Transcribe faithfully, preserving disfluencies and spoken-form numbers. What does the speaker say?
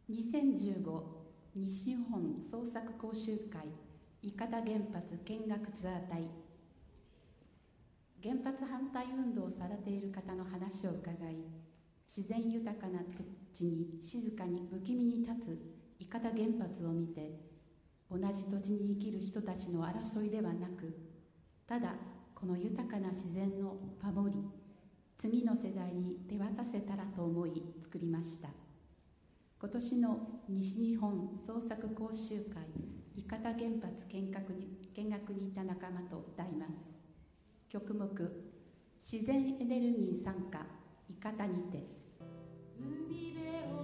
にせんじゅうご西日本創作講習会伊方原発見学ツアー隊。原発反対運動をされている方の話を伺い、自然豊かな土地に静かに不気味に立つ伊方原発を見て、同じ土地に生きる人たちの争いではなく、ただこの豊かな自然の守り、次の世代に手渡せたらと思い作りました。今年の西日本創作講習会伊方原発見学に見学に行った仲間と歌います。曲目、自然エネルギー参加伊方にて。 海辺を